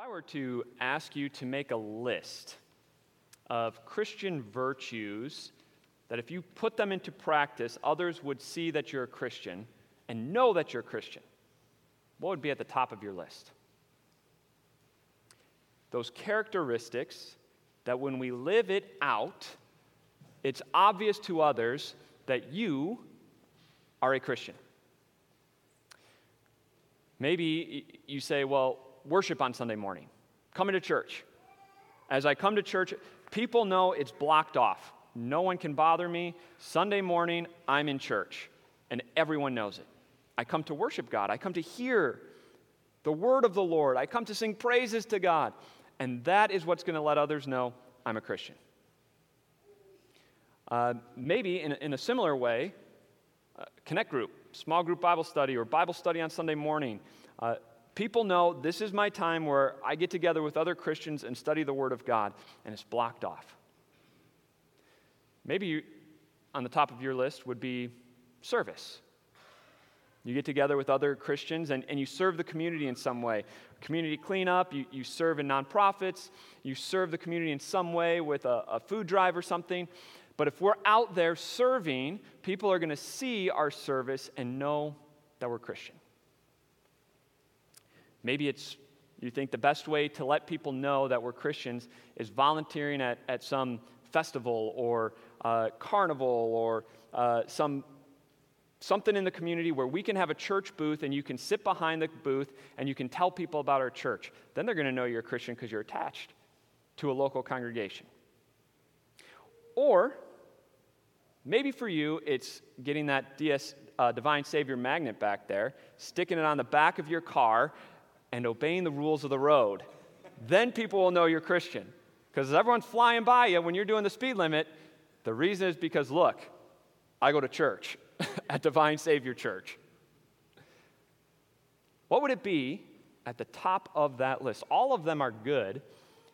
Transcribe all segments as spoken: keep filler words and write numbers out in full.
I were to ask you to make a list of Christian virtues that if you put them into practice, others would see that you're a Christian and know that you're a Christian, what would be at the top of your list? Those characteristics that when we live it out, it's obvious to others that you are a Christian. Maybe you say, well, worship on Sunday morning, coming to church. As I come to church, people know it's blocked off. No one can bother me. Sunday morning, I'm in church, and everyone knows it. I come to worship God. I come to hear the word of the Lord. I come to sing praises to God, and that is what's going to let others know I'm a Christian. Uh, maybe in, in a similar way, uh, Connect Group, small group Bible study, or Bible study on Sunday morning. Uh, people know this is my time where I get together with other Christians and study the Word of God, and it's blocked off. Maybe you, on the top of your list would be service. You get together with other Christians and, and you serve the community in some way. Community cleanup, you, you serve in nonprofits, you serve the community in some way with a, a food drive or something. But if we're out there serving, people are going to see our service and know that we're Christian. Maybe it's, you think the best way to let people know that we're Christians is volunteering at, at some festival or uh, carnival or uh, some something in the community where we can have a church booth and you can sit behind the booth and you can tell people about our church. Then they're going to know you're a Christian because you're attached to a local congregation. Or maybe for you, it's getting that D S, uh, Divine Savior magnet back there, sticking it on the back of your car, and obeying the rules of the road. Then people will know you're Christian. Because as everyone's flying by you when you're doing the speed limit, the reason is because, look, I go to church at Divine Savior Church. What would it be at the top of that list? All of them are good.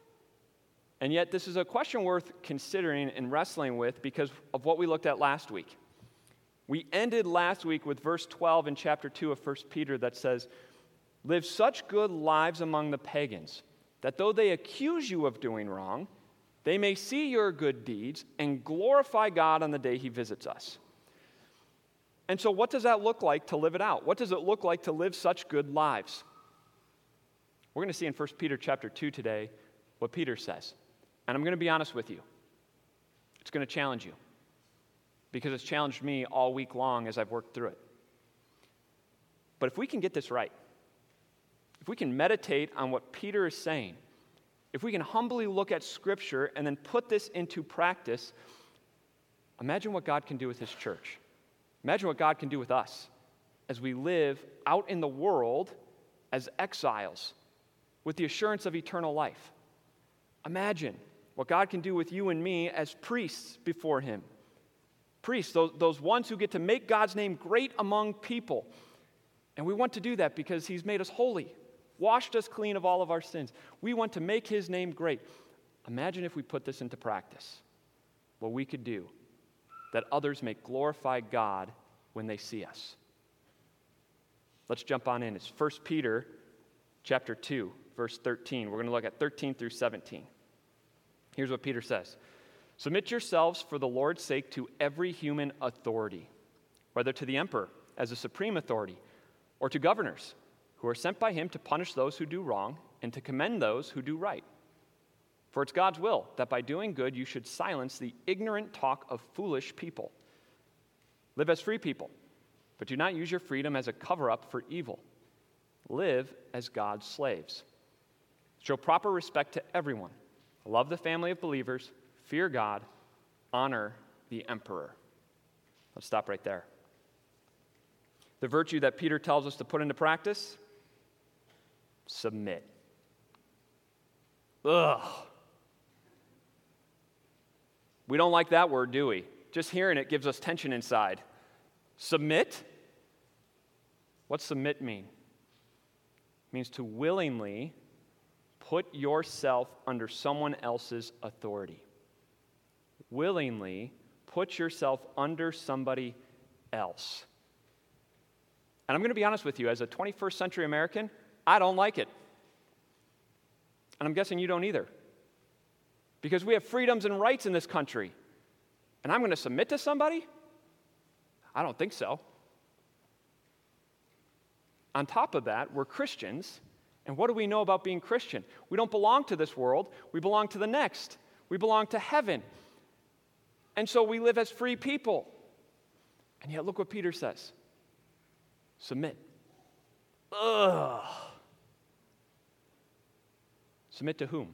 And yet this is a question worth considering and wrestling with because of what we looked at last week. We ended last week with verse twelve in chapter two of First Peter that says, "Live such good lives among the pagans, that though they accuse you of doing wrong, they may see your good deeds and glorify God on the day he visits us." And so what does that look like to live it out? What does it look like to live such good lives? We're going to see in First Peter chapter two today what Peter says. And I'm going to be honest with you. It's going to challenge you because it's challenged me all week long as I've worked through it. But if we can get this right, if we can meditate on what Peter is saying, if we can humbly look at Scripture and then put this into practice, imagine what God can do with his church. Imagine what God can do with us as we live out in the world as exiles with the assurance of eternal life. Imagine what God can do with you and me as priests before him. Priests, those, those ones who get to make God's name great among people. And we want to do that because he's made us holy, washed us clean of all of our sins. We want to make his name great. Imagine if we put this into practice, what we could do, that others may glorify God when they see us. Let's jump on in. It's First Peter chapter two, verse thirteen. We're going to look at thirteen through seventeen. Here's what Peter says. "Submit yourselves for the Lord's sake to every human authority, whether to the emperor as a supreme authority, or to governors who are sent by him to punish those who do wrong and to commend those who do right. For it's God's will that by doing good you should silence the ignorant talk of foolish people. Live as free people, but do not use your freedom as a cover-up for evil. Live as God's slaves. Show proper respect to everyone. Love the family of believers. Fear God. Honor the emperor." Let's stop right there. The virtue that Peter tells us to put into practice? Submit. Ugh. We don't like that word, do we? Just hearing it gives us tension inside. Submit? What's submit mean? It means to willingly put yourself under someone else's authority. Willingly put yourself under somebody else. And I'm going to be honest with you, as a twenty-first century American, I don't like it. And I'm guessing you don't either. Because we have freedoms and rights in this country. And I'm going to submit to somebody? I don't think so. On top of that, we're Christians. And what do we know about being Christian? We don't belong to this world. We belong to the next. We belong to heaven. And so we live as free people. And yet look what Peter says. Submit. Ugh. Submit to whom?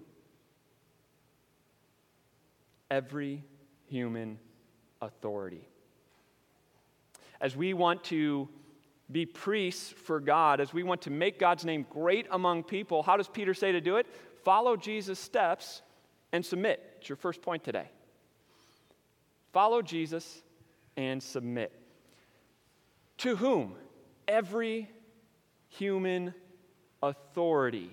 Every human authority. As we want to be priests for God, as we want to make God's name great among people, how does Peter say to do it? Follow Jesus' steps and submit. It's your first point today. Follow Jesus and submit. To whom? Every human authority.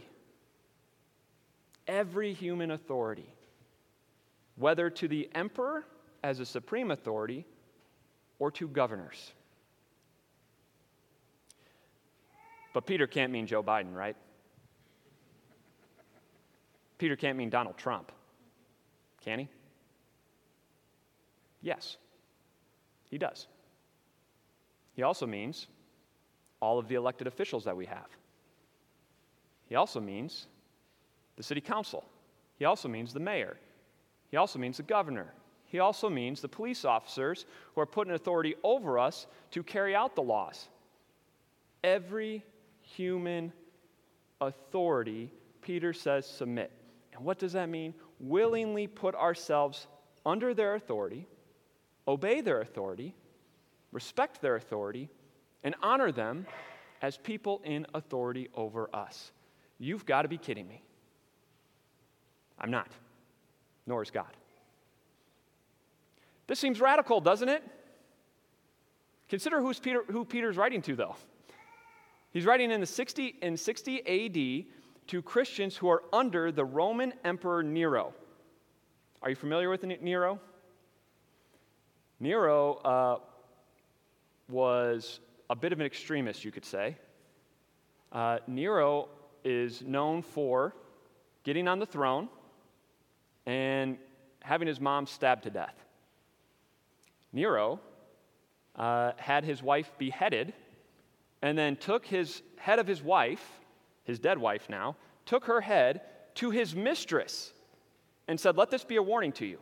Every human authority. Whether to the emperor as a supreme authority or to governors. But Peter can't mean Joe Biden, right? Peter can't mean Donald Trump. Can he? Yes, he does. He also means all of the elected officials that we have. He also means the city council. He also means the mayor. He also means the governor. He also means the police officers who are put in authority over us to carry out the laws. Every human authority, Peter says, submit. And what does that mean? Willingly put ourselves under their authority, obey their authority, respect their authority, and honor them as people in authority over us. You've got to be kidding me. I'm not. Nor is God. This seems radical, doesn't it? Consider who's Peter, who Peter's writing to, though. He's writing in the sixty in sixty A D to Christians who are under the Roman Emperor Nero. Are you familiar with Nero? Nero uh, was a bit of an extremist, you could say. Uh, Nero is known for getting on the throne and having his mom stabbed to death. Nero uh, had his wife beheaded and then took his head of his wife, his dead wife now, took her head to his mistress and said, "Let this be a warning to you."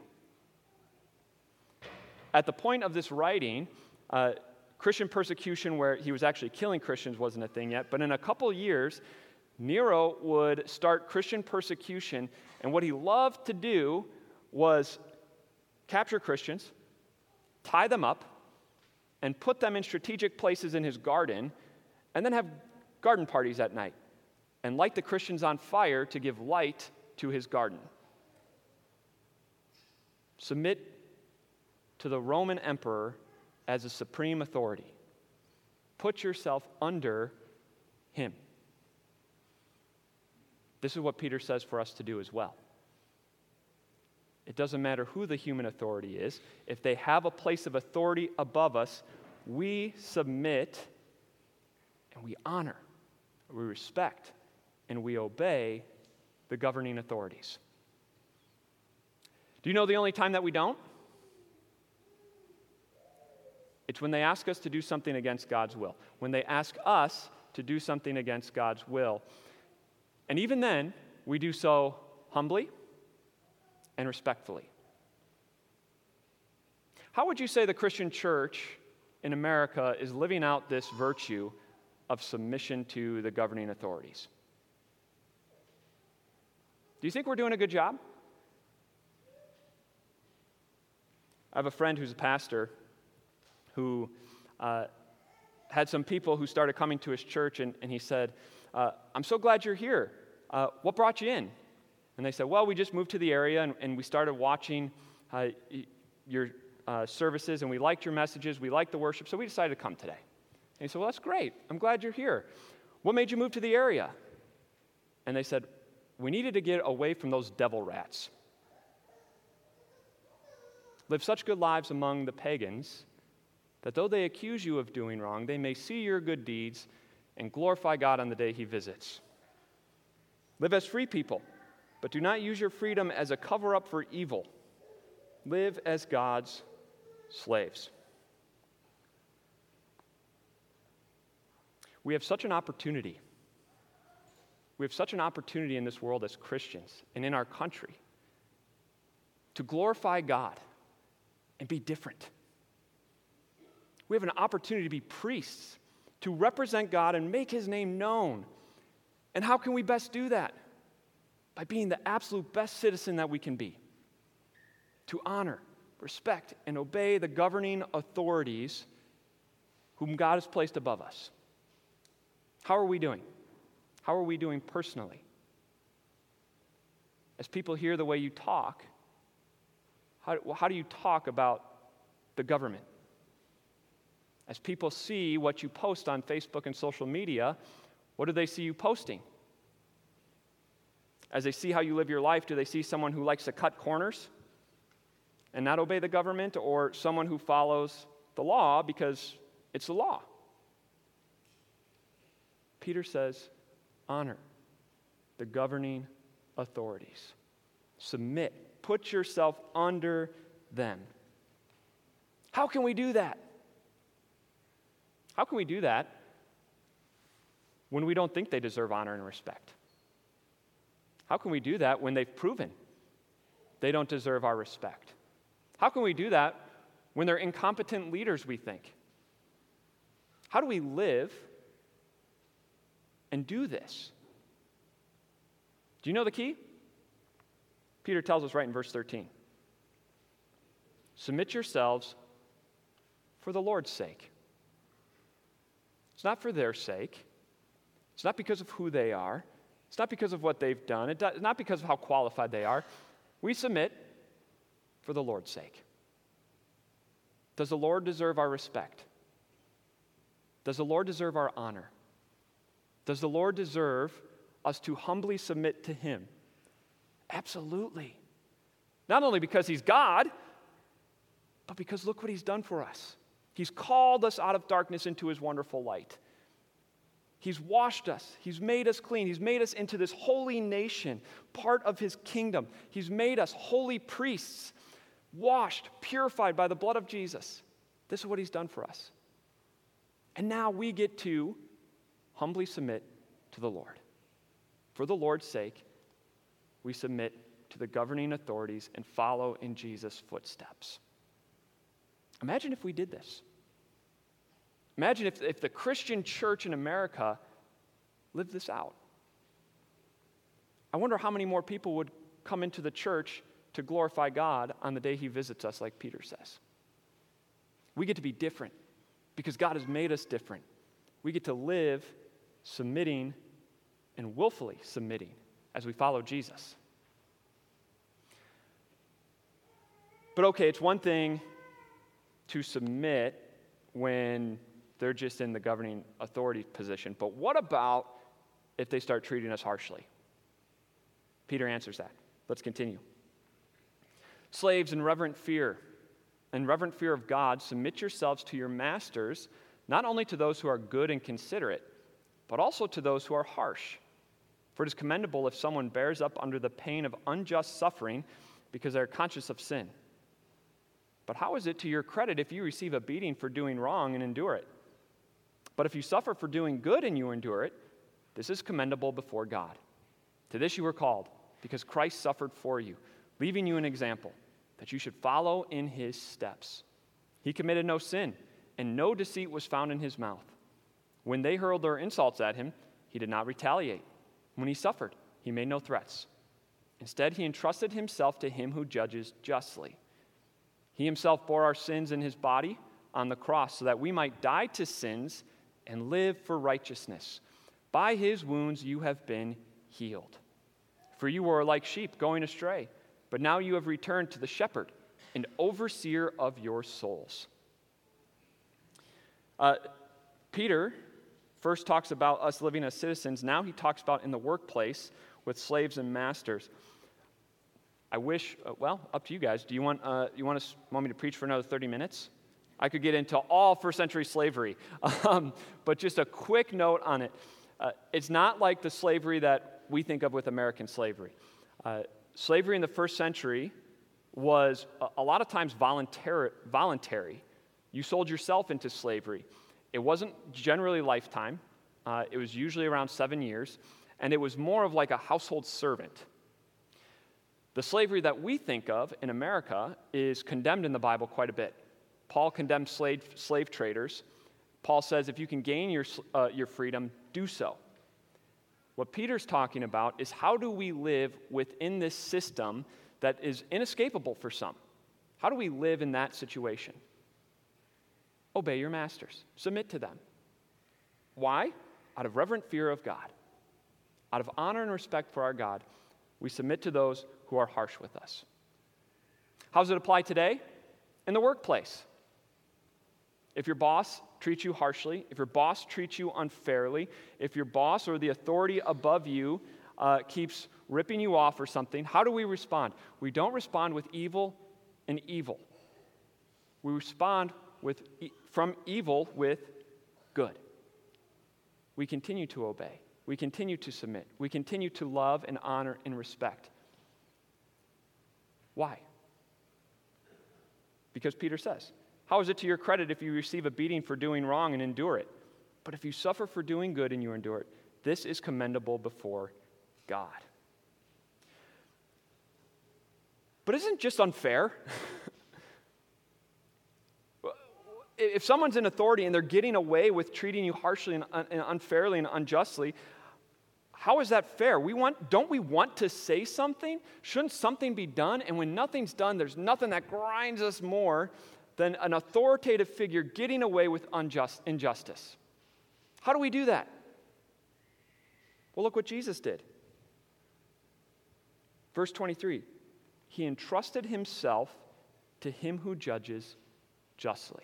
At the point of this writing, uh, Christian persecution where he was actually killing Christians wasn't a thing yet, but in a couple years, Nero would start Christian persecution, and what he loved to do was capture Christians, tie them up, and put them in strategic places in his garden, and then have garden parties at night, and light the Christians on fire to give light to his garden. Submit to the Roman emperor as a supreme authority. Put yourself under him. This is what Peter says for us to do as well. It doesn't matter who the human authority is. If they have a place of authority above us, we submit and we honor, we respect, and we obey the governing authorities. Do you know the only time that we don't? It's when they ask us to do something against God's will. When they ask us to do something against God's will. And even then, we do so humbly and respectfully. How would you say the Christian church in America is living out this virtue of submission to the governing authorities? Do you think we're doing a good job? I have a friend who's a pastor who uh, had some people who started coming to his church, and, and he said, uh, I'm so glad you're here. Uh, what brought you in? And they said, well, we just moved to the area, and, and we started watching uh, your uh, services, and we liked your messages, we liked the worship, so we decided to come today. And he said, well, that's great. I'm glad you're here. What made you move to the area? And they said, we needed to get away from those devil rats. Live such good lives among the pagans that though they accuse you of doing wrong, they may see your good deeds and glorify God on the day he visits. Live as free people, But do not use your freedom as a cover-up for evil. Live as God's slaves. We have such an opportunity. We have such an opportunity in this world as Christians and in our country to glorify God and be different. We have an opportunity to be priests, to represent God and make His name known. And how can we best do that? By being the absolute best citizen that we can be. To honor, respect, and obey the governing authorities whom God has placed above us. How are we doing? How are we doing personally? As people hear the way you talk, how, how do you talk about the government? As people see what you post on Facebook and social media, what do they see you posting? As they see how you live your life, do they see someone who likes to cut corners and not obey the government, or someone who follows the law because it's the law? Peter says, honor the governing authorities. Submit. Put yourself under them. How can we do that? How can we do that when we don't think they deserve honor and respect? How can we do that when they've proven they don't deserve our respect? How can we do that when they're incompetent leaders, we think? How do we live and do this? Do you know the key? Peter tells us right in verse thirteen. Submit yourselves for the Lord's sake. It's not for their sake. It's not because of who they are. It's not because of what they've done. It's not because of how qualified they are. We submit for the Lord's sake. Does the Lord deserve our respect? Does the Lord deserve our honor? Does the Lord deserve us to humbly submit to Him? Absolutely. Not only because He's God, but because look what He's done for us. He's called us out of darkness into His wonderful light. He's washed us. He's made us clean. He's made us into this holy nation, part of His kingdom. He's made us holy priests, washed, purified by the blood of Jesus. This is what He's done for us. And now we get to humbly submit to the Lord. For the Lord's sake, we submit to the governing authorities and follow in Jesus' footsteps. Imagine if we did this. Imagine if, if the Christian church in America lived this out. I wonder how many more people would come into the church to glorify God on the day He visits us, like Peter says. We get to be different because God has made us different. We get to live submitting and willfully submitting as we follow Jesus. But okay, it's one thing to submit when they're just in the governing authority position. But what about if they start treating us harshly? Peter answers that. Let's continue. Slaves, in reverent fear, in reverent fear of God, submit yourselves to your masters, not only to those who are good and considerate, but also to those who are harsh. For it is commendable if someone bears up under the pain of unjust suffering because they are conscious of sin. But how is it to your credit if you receive a beating for doing wrong and endure it? But if you suffer for doing good and you endure it, this is commendable before God. To this you were called, because Christ suffered for you, leaving you an example, that you should follow in His steps. He committed no sin, and no deceit was found in His mouth. When they hurled their insults at Him, He did not retaliate. When He suffered, He made no threats. Instead, He entrusted Himself to Him who judges justly. He Himself bore our sins in His body on the cross so that we might die to sins and live for righteousness. By His wounds you have been healed. For you were like sheep going astray, but now you have returned to the shepherd and overseer of your souls. Uh, Peter first talks about us living as citizens. Now he talks about in the workplace with slaves and masters. I wish, uh, well, up to you guys. Do you want uh, you want, to, want me to preach for another thirty minutes? I could get into all first century slavery, um, but just a quick note on it. Uh, it's not like the slavery that we think of with American slavery. Uh, slavery in the first century was a, a lot of times voluntary, voluntary. You sold yourself into slavery. It wasn't generally lifetime. Uh, it was usually around seven years, and it was more of like a household servant. The slavery that we think of in America is condemned in the Bible quite a bit. Paul condemned slave, slave traders. Paul says if you can gain your, uh, your freedom, do so. What Peter's talking about is how do we live within this system that is inescapable for some? How do we live in that situation? Obey your masters. Submit to them. Why? Out of reverent fear of God. Out of honor and respect for our God, we submit to those who are harsh with us. How does it apply today? In the workplace. If your boss treats you harshly, if your boss treats you unfairly, if your boss or the authority above you uh, keeps ripping you off or something, how do we respond? We don't respond with evil and evil. We respond with e- from evil with good. We continue to obey. We continue to submit. We continue to love and honor and respect. Why? Because Peter says, how is it to your credit if you receive a beating for doing wrong and endure it? But if you suffer for doing good and you endure it, this is commendable before God. But isn't it just unfair? If someone's in authority and they're getting away with treating you harshly and, un- and unfairly and unjustly, how is that fair? We want, don't we want to say something? Shouldn't something be done? And when nothing's done, there's nothing that grinds us more than an authoritative figure getting away with unjust injustice. How do we do that? Well, look what Jesus did. Verse twenty-three, he entrusted himself to him who judges justly.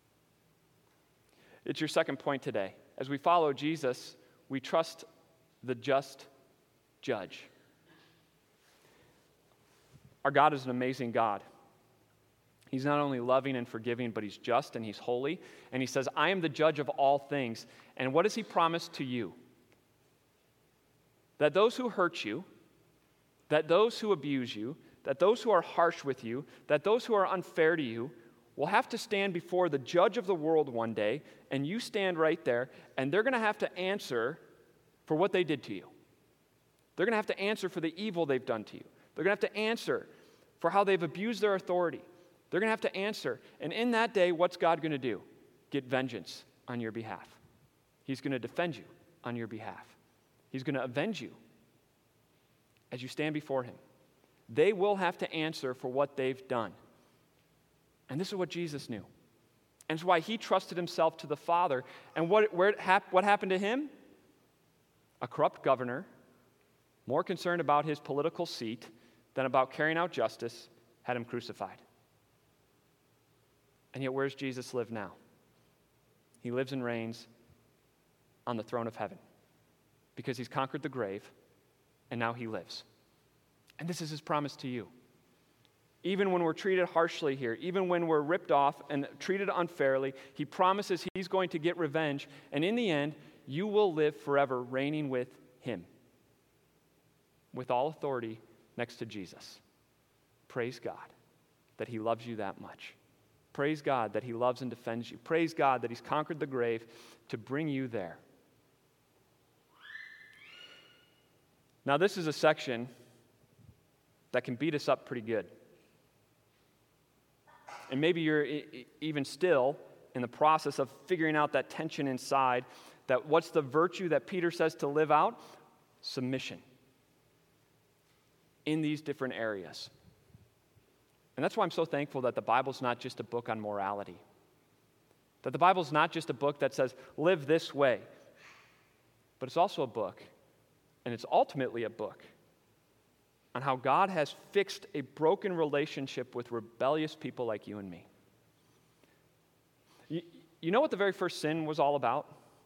It's your second point today. As we follow Jesus, we trust the just judge. Our God is an amazing God. He's not only loving and forgiving, but he's just and he's holy. And he says, I am the judge of all things. And what does he promise to you? That those who hurt you, that those who abuse you, that those who are harsh with you, that those who are unfair to you, will have to stand before the judge of the world one day, and you stand right there, and they're going to have to answer for what they did to you. They're going to have to answer for the evil they've done to you. They're going to have to answer for how they've abused their authority. They're going to have to answer. And in that day, what's God going to do? Get vengeance on your behalf. He's going to defend you on your behalf. He's going to avenge you as you stand before him. They will have to answer for what they've done. And this is what Jesus knew. And it's why he trusted himself to the Father. And what, where it hap- what happened to him? A corrupt governor, more concerned about his political seat than about carrying out justice, had him crucified. And yet, where's Jesus live now? He lives and reigns on the throne of heaven because he's conquered the grave, and now he lives. And this is his promise to you. Even when we're treated harshly here, even when we're ripped off and treated unfairly, he promises he's going to get revenge, and in the end, you will live forever reigning with him, with all authority next to Jesus. Praise God that he loves you that much. Praise God that he loves and defends you. Praise God that he's conquered the grave to bring you there. Now, this is a section that can beat us up pretty good. And maybe you're e- even still in the process of figuring out that tension inside, that what's the virtue that Peter says to live out? Submission in these different areas. And that's why I'm so thankful that the Bible's not just a book on morality. That the Bible's not just a book that says, live this way. But it's also a book, and it's ultimately a book on how God has fixed a broken relationship with rebellious people like you and me. You, you know what the very first sin was all about?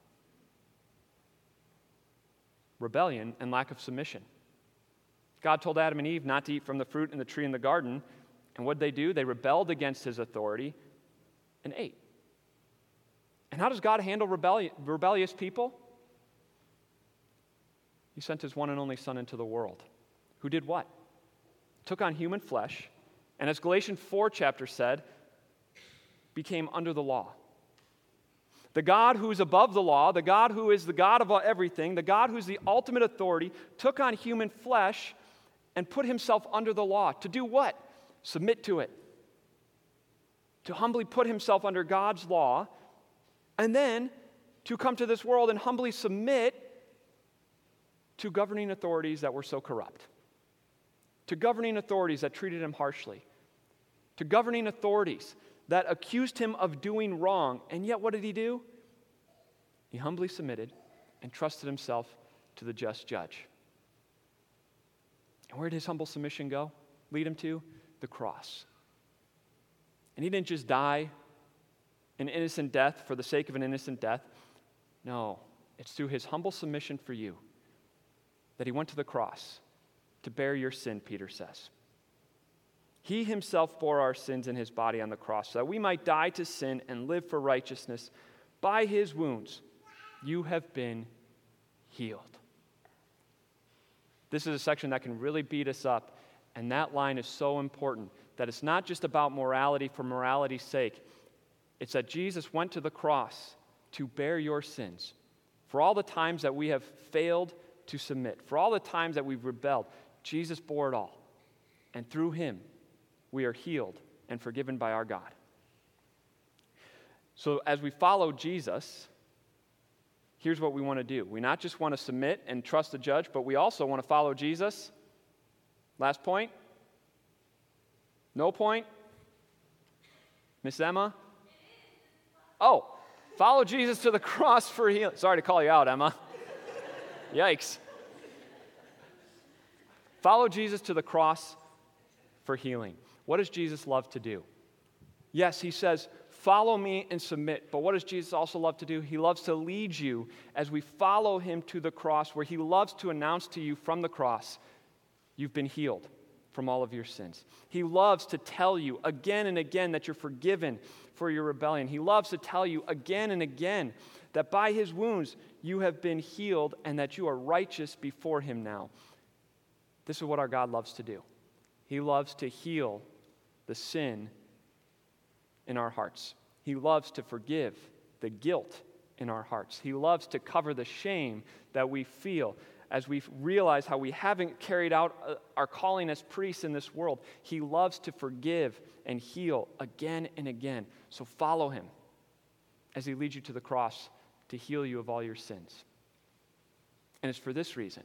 Rebellion and lack of submission. God told Adam and Eve not to eat from the fruit in the tree in the garden, and what did they do? They rebelled against his authority and ate. And how does God handle rebelli- rebellious people? He sent his one and only Son into the world who did what? Took on human flesh, and as Galatians four chapter said, became under the law. The God who is above the law, the God who is the God of everything, the God who's the ultimate authority, took on human flesh and put himself under the law. To do what? Submit to it. To humbly put himself under God's law, and then to come to this world and humbly submit to governing authorities that were so corrupt, to governing authorities that treated him harshly, to governing authorities that accused him of doing wrong. And yet what did he do? He humbly submitted and trusted himself to the just judge. And where did his humble submission go? Lead him to the cross. And he didn't just die an innocent death for the sake of an innocent death. No, it's through his humble submission for you that he went to the cross to bear your sin, Peter says. He himself bore our sins in his body on the cross so that we might die to sin and live for righteousness. By his wounds, you have been healed. This is a section that can really beat us up, and that line is so important that it's not just about morality for morality's sake. It's that Jesus went to the cross to bear your sins. For all the times that we have failed to submit, for all the times that we've rebelled, Jesus bore it all. And through him, we are healed and forgiven by our God. So as we follow Jesus, here's what we want to do. We not just want to submit and trust the judge, but we also want to follow Jesus. Last point? No point? Miss Emma? Oh, follow Jesus to the cross for healing. Sorry to call you out, Emma. Yikes. Follow Jesus to the cross for healing. What does Jesus love to do? Yes, he says, follow me and submit. But what does Jesus also love to do? He loves to lead you as we follow him to the cross, where he loves to announce to you from the cross, you've been healed from all of your sins. He loves to tell you again and again that you're forgiven for your rebellion. He loves to tell you again and again that by his wounds you have been healed and that you are righteous before him now. This is what our God loves to do. He loves to heal the sin in our hearts. He loves to forgive the guilt in our hearts. He loves to cover the shame that we feel as we realize how we haven't carried out our calling as priests in this world. He loves to forgive and heal again and again. So follow him as he leads you to the cross to heal you of all your sins. And it's for this reason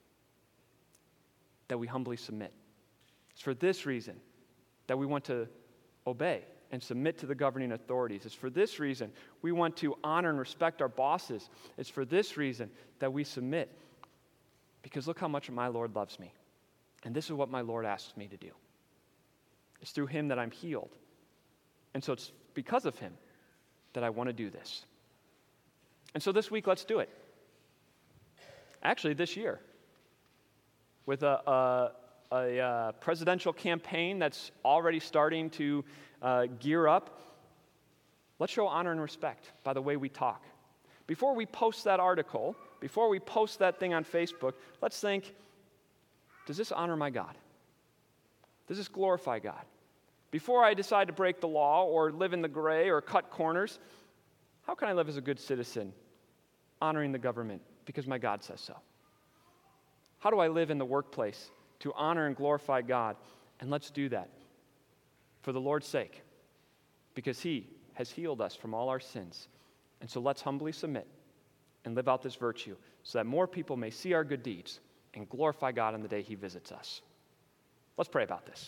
that we humbly submit. It's for this reason that we want to obey and submit to the governing authorities. It's for this reason we want to honor and respect our bosses. It's for this reason that we submit. Because look how much my Lord loves me. And this is what my Lord asks me to do. It's through him that I'm healed. And so it's because of him that I want to do this. And so this week, let's do it. Actually, this year, with a, a, a, a presidential campaign that's already starting to uh, gear up, let's show honor and respect by the way we talk. Before we post that article, before we post that thing on Facebook, let's think, does this honor my God? Does this glorify God? Before I decide to break the law or live in the gray or cut corners, how can I live as a good citizen, honoring the government because my God says so? How do I live in the workplace to honor and glorify God? And let's do that for the Lord's sake, because he has healed us from all our sins. And so let's humbly submit and live out this virtue so that more people may see our good deeds and glorify God on the day he visits us. Let's pray about this.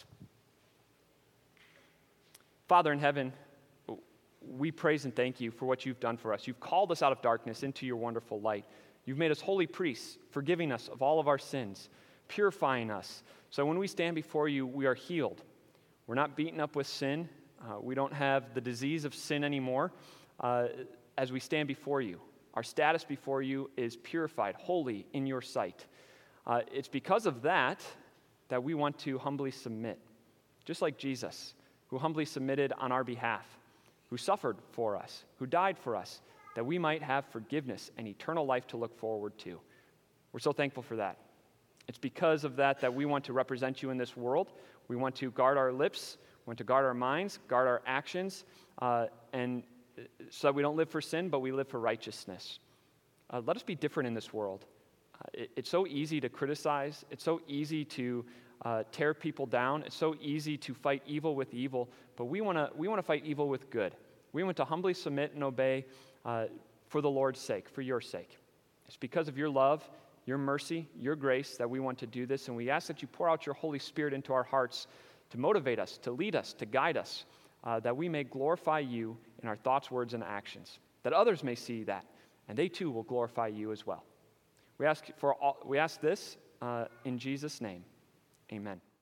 Father in heaven, we praise and thank you for what you've done for us. You've called us out of darkness into your wonderful light. You've made us holy priests, forgiving us of all of our sins, purifying us. So when we stand before you, we are healed. We're not beaten up with sin. Uh, we don't have the disease of sin anymore. Uh, as we stand before you, our status before you is purified, holy in your sight. Uh, it's because of that that we want to humbly submit, just like Jesus, who humbly submitted on our behalf, who suffered for us, who died for us, that we might have forgiveness and eternal life to look forward to. We're so thankful for that. It's because of that that we want to represent you in this world. We want to guard our lips, we want to guard our minds, guard our actions, uh, and so that we don't live for sin, but we live for righteousness. Uh, let us be different in this world. Uh, it, it's so easy to criticize. It's so easy to uh, tear people down. It's so easy to fight evil with evil, but we want to we want to fight evil with good. We want to humbly submit and obey uh, for the Lord's sake, for your sake. It's because of your love, your mercy, your grace that we want to do this, and we ask that you pour out your Holy Spirit into our hearts to motivate us, to lead us, to guide us, uh, that we may glorify you in our thoughts, words, and actions, that others may see that, and they too will glorify you as well. We ask for all, we ask this uh, in Jesus' name. Amen.